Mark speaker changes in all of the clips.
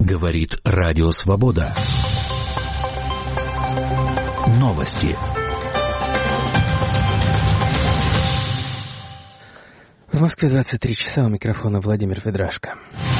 Speaker 1: Говорит Радио Свобода. Новости.
Speaker 2: В Москве 23 часа, у микрофона Владимир Ведрашко.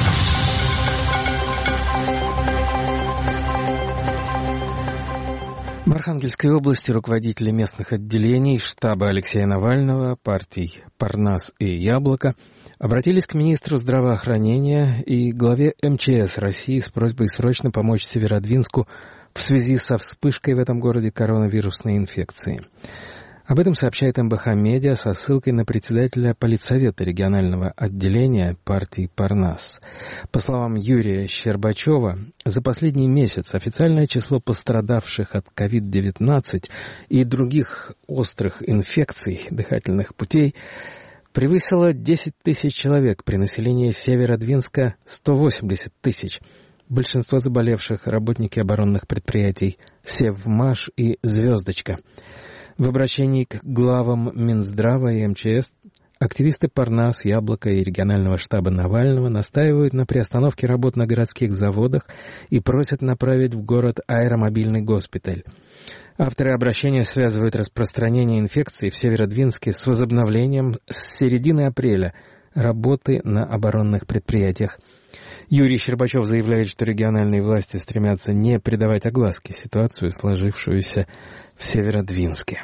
Speaker 2: В Архангельской области руководители местных отделений штаба Алексея Навального, партий «Парнас» и «Яблоко» обратились к министру здравоохранения и главе МЧС России с просьбой срочно помочь Северодвинску в связи со вспышкой в этом городе коронавирусной инфекции. Об этом сообщает МБХ Медиа со ссылкой на председателя политсовета регионального отделения партии «Парнас». По словам Юрия Щербачева, за последний месяц официальное число пострадавших от COVID-19 и других острых инфекций дыхательных путей превысило 10 тысяч человек, при населении Северодвинска 180 тысяч. Большинство заболевших — работники оборонных предприятий «Севмаш» и «Звездочка». В обращении к главам Минздрава и МЧС активисты «Парнас», «Яблоко» и регионального штаба Навального настаивают на приостановке работ на городских заводах и просят направить в город аэромобильный госпиталь. Авторы обращения связывают распространение инфекции в Северодвинске с возобновлением с середины апреля работы на оборонных предприятиях. Юрий Щербачев заявляет, что региональные власти стремятся не придавать огласке ситуацию, сложившуюся в Северодвинске.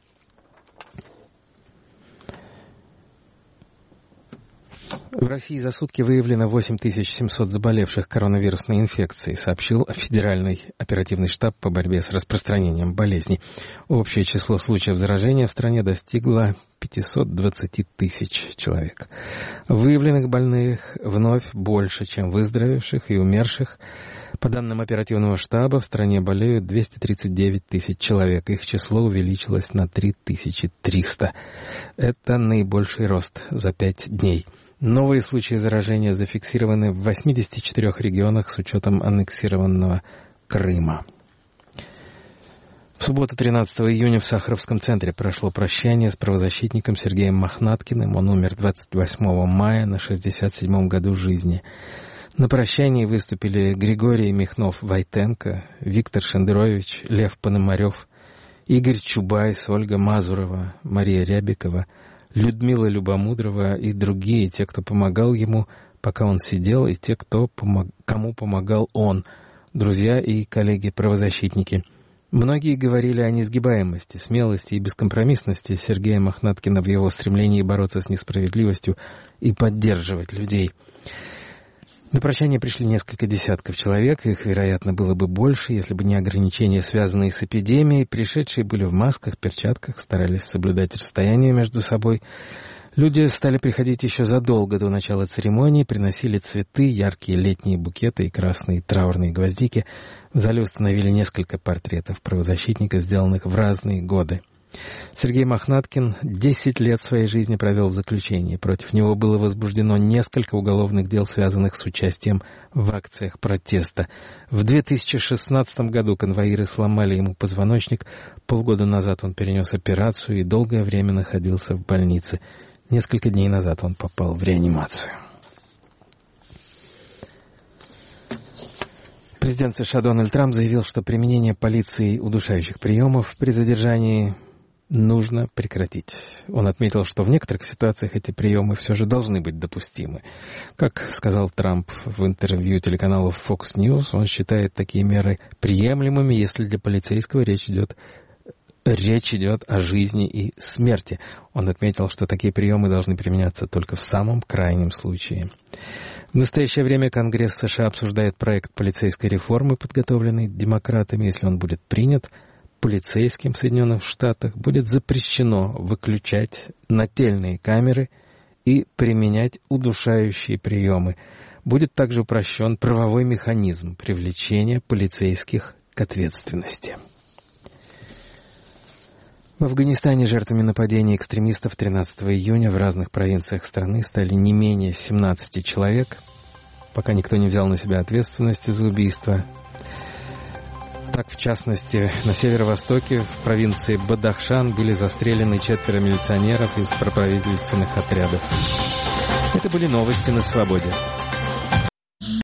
Speaker 2: В России за сутки выявлено 8700 заболевших коронавирусной инфекцией, сообщил Федеральный оперативный штаб по борьбе с распространением болезни. Общее число случаев заражения в стране достигло 520 тысяч человек. Выявленных больных вновь больше, чем выздоровевших и умерших. По данным оперативного штаба, в стране болеют 239 тысяч человек. Их число увеличилось на 3300. Это наибольший рост за 5 дней. Новые случаи заражения зафиксированы в 84 регионах с учетом аннексированного Крыма. В субботу 13 июня в Сахаровском центре прошло прощание с правозащитником Сергеем Мохнаткиным. Он умер 28 мая на 67-м году жизни. На прощании выступили Григорий Михнов-Войтенко, Виктор Шендерович, Лев Пономарев, Игорь Чубайс, Ольга Мазурова, Мария Рябикова, Людмила Любомудрова и другие, те, кто помогал ему, пока он сидел, и те, кому помогал он, друзья и коллеги-правозащитники. Многие говорили о несгибаемости, смелости и бескомпромиссности Сергея Мохнаткина в его стремлении бороться с несправедливостью и поддерживать людей. На прощание пришли несколько десятков человек, их, вероятно, было бы больше, если бы не ограничения, связанные с эпидемией. Пришедшие были в масках, перчатках, старались соблюдать расстояние между собой. Люди стали приходить еще задолго до начала церемонии, приносили цветы, яркие летние букеты и красные траурные гвоздики. В зале установили несколько портретов правозащитника, сделанных в разные годы. Сергей Мохнаткин 10 лет своей жизни провел в заключении. Против него было возбуждено несколько уголовных дел, связанных с участием в акциях протеста. В 2016 году конвоиры сломали ему позвоночник. Полгода назад он перенес операцию и долгое время находился в больнице. Несколько дней назад он попал в реанимацию. Президент США Дональд Трамп заявил, что применение полицией удушающих приемов при задержании нужно прекратить. Он отметил, что в некоторых ситуациях эти приемы все же должны быть допустимы. Как сказал Трамп в интервью телеканалу Fox News, он считает такие меры приемлемыми, если для полицейского речь идет о жизни и смерти. Он отметил, что такие приемы должны применяться только в самом крайнем случае. В настоящее время Конгресс США обсуждает проект полицейской реформы, подготовленный демократами. Если он будет принят, полицейским в Соединенных Штатах будет запрещено выключать нательные камеры и применять удушающие приемы. Будет также упрощен правовой механизм привлечения полицейских к ответственности. В Афганистане жертвами нападений экстремистов 13 июня в разных провинциях страны стали не менее 17 человек, пока никто не взял на себя ответственности за убийство. Так, в частности, на северо-востоке, в провинции Бадахшан, были застрелены 4 милиционеров из проправительственных отрядов. Это были новости на свободе.